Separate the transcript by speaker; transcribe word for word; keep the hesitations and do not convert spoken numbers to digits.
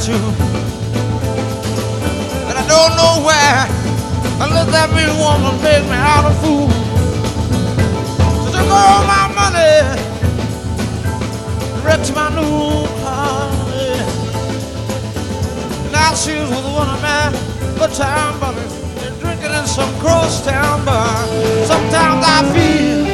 Speaker 1: shoe. And I don't know where I let that mean woman make me out a fool. She took all my money, wrecked my new car. Yeah. Now she's with one of my good time buddies, they're drinking in some crosstown bar. Sometimes I feel